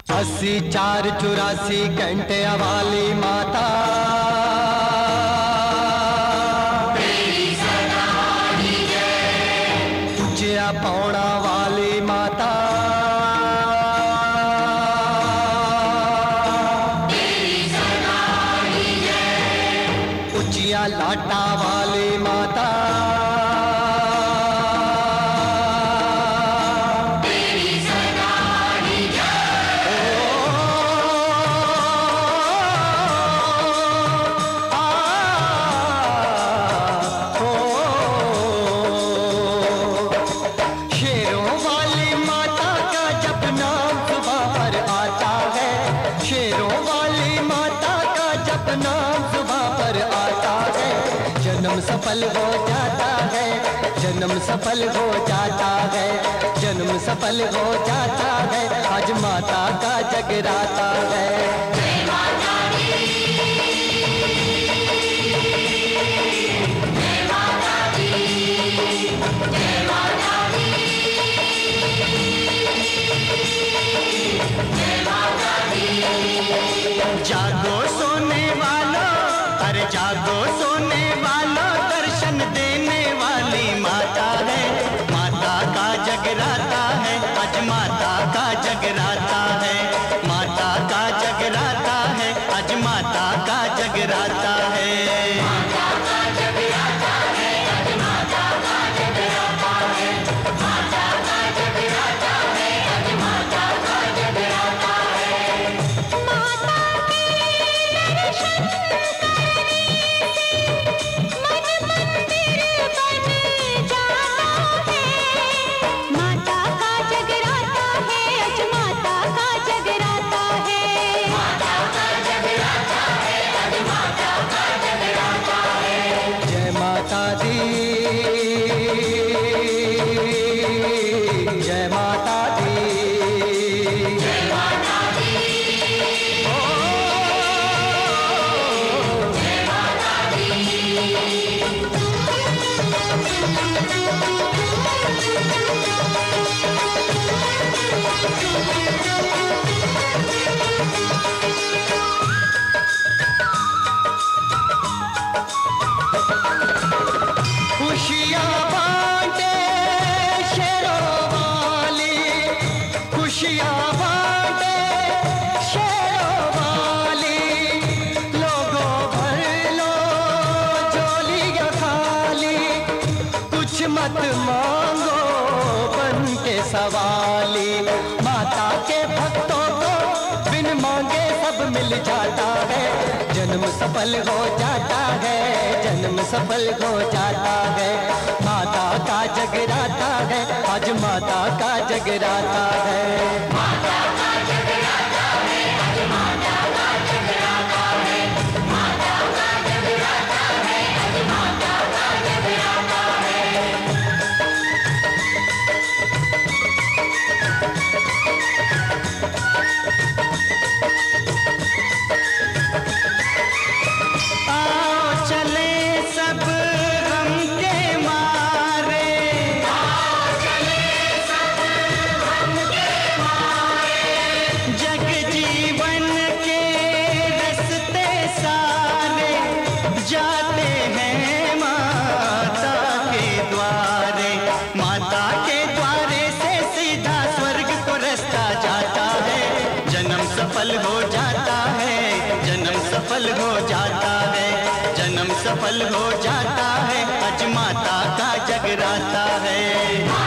84 घंटे वाली माता तेरी सलामी है। उजिया पौड़ा वाली माता तेरी सलामी है। उजिया लाटा वाली माता सफल हो जाता है, जन्म सफल हो जाता है, जन्म सफल हो जाता है। आज माता का जगराता है। जय माता दी, जय माता दी, जय माता दी, जय माता दी। जागो सोने वालों, अरे जागो सोने वालों, दर्शन देने वाली माता है। माता का जगराता है, आज माता का जगराता है। माता का जगराता है, आज माता का जगराता है। माता का जगराता है, आज माता का जगराता है। माता का जगराता है, आज माता का जगराता है। माता के दर्शन मत मांगो बन के सवाली। माता के भक्तों को बिन मांगे सब मिल जाता है। जन्म सफल हो जाता है, जन्म सफल हो जाता है। माता का जगराता है, आज माता का जगराता है। माता का जगराता है, आज माता का जगराता है। माता का जगराता है, आज माता का जगराता है। सफल हो जाता है, जन्म सफल हो जाता है, जन्म सफल हो जाता है। आज माता का जगराता है।